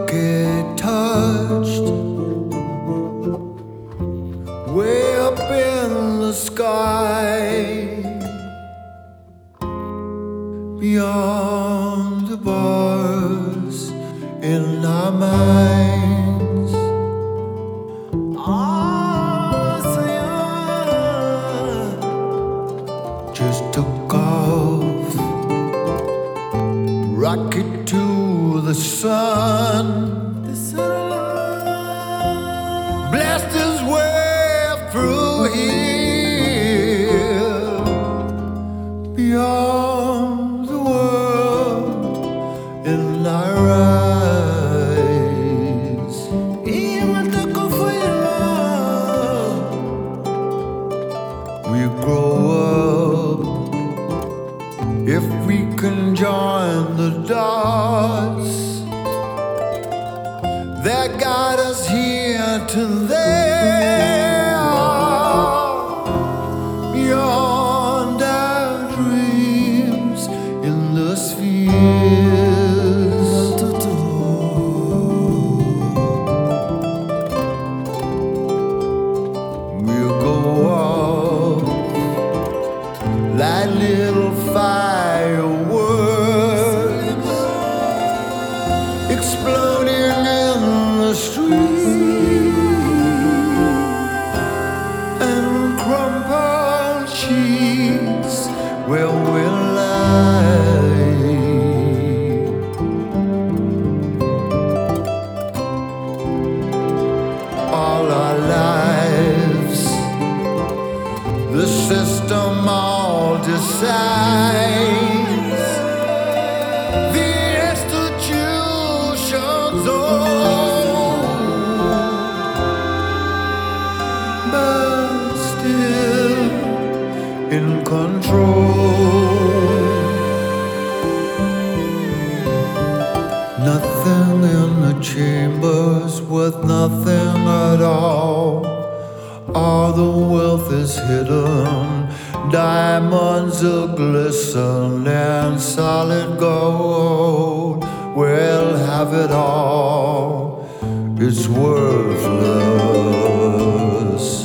get touched way up in the sky, beyond the bars in our minds. Just took off, rocket to the sun, blast his way through here, beyond the world in our eyes. Even to go for your love, we grow up if we can join the dots that got us here to there, beyond our dreams in the spheres. We'll go off like little fireworks exploding in the street, and crumpled sheets where we'll lie. All our lives, the system all decides, the institutions own, but still in control. Nothing in the chambers worth nothing at all. All the wealth is hidden, diamonds are glisten and solid gold. We'll have it all, it's worthless.